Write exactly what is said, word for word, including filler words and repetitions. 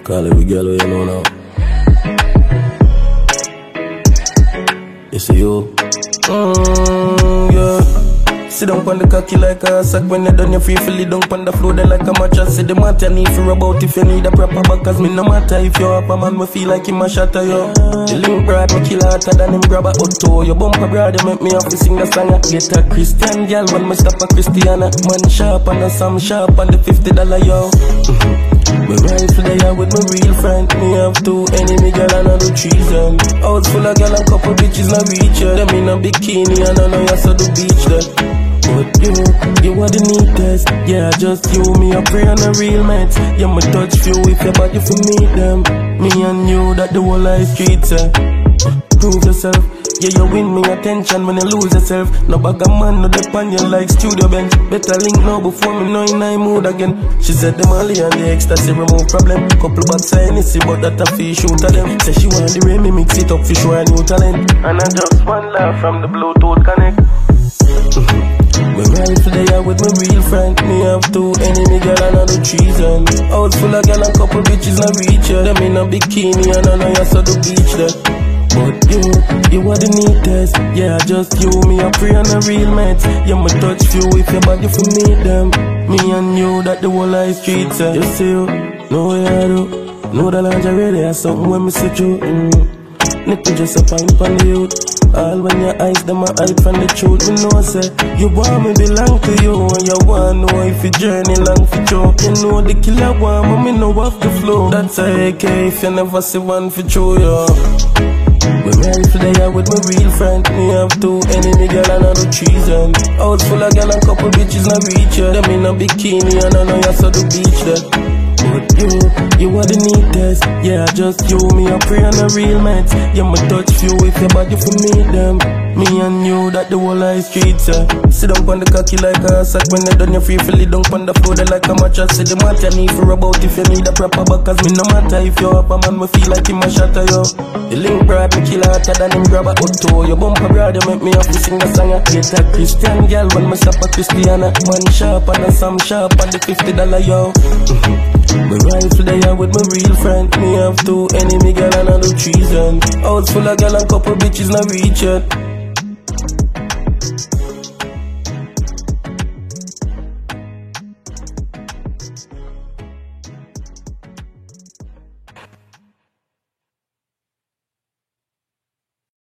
Call every girl who you know now. You see you? Mm, yeah. Sit down on the cocky like a sack. When you done you free feel it down on the floor then like a mattress. See the matter need to rub out if you need a proper back. Cause me no matter if you're up a man me feel like him a shatter you. The link broad me kill harder than him grab a auto. Your bumper broad you make me have to sing the song. Get a Christian girl when me stop a Christiana. Man sharp and a Sam sharp and the fifty dollar yo. Me rifle there with my real friend. Me have two enemy girl and I do treason. House full of girl and couple bitches not reach ya. Them in a bikini and I know you saw the beach there. But you, you are the neatest. Yeah, just you, me a pray on a real mate. Yeah, me touch few if your body for meet them. Me and you that the whole life streets eh. Prove yourself. Yeah, you win me attention when you lose yourself. No bag of man, no depend you like studio bench. Better link now before me know in I mood again. She said the Molly and the ecstasy remove problem. Couple bucks I see but that a fish shoot at them. Say she want the way me mix it up for show a new talent. And I just one laugh from the Bluetooth connect. Me rifle there with my real friend. Me have two enemy girl and I do treason. House full of girl and couple bitches not reach ya. Them in a bikini and I know you saw the beach there. But you, you are the neatest. Yeah, just you, me a pray on a real mate. Yeah, me touch few if your body for meet them. Me and you that the whole life streets eh. You see you, know what I do. Know the lingerie there something when me see you. mm. Nipple just a pint on the youth. All when your eyes them a hide from the truth. Me know say you want me belong to you. And you want know if you journey long for you. You know the killer want me, me know off the flow. That's a A K if you never see one for true, yo. Me rifle there with my real friend. Me have two enemy girl and I do treason. House full of girl and couple bitches not reach ya. Them in a bikini and I know you saw the beach there. But you, you are the neatest. Yeah, just you, me a pray on a real mate. Yeah, me touch few if your body for meet them. Me and you that the whole life streets eh. Sit down on the cocky like a sack. When you done you free feel it down on the floor like a mattress. See the matter need for rub out if you need a proper back. Cause me no matter if you're up a man me feel like him a shatter yo. The link broad me kill harder than him grab a auto. Your bumper broad you make me have to sing the song. Get a Christian girl when me stop a Christiana. Man sharp and a Sam sharp and the fifty dollar yo. Me rifle there with my real friend. Me have two enemy girl and I do treason. House full of girl and couple bitches not reach yet.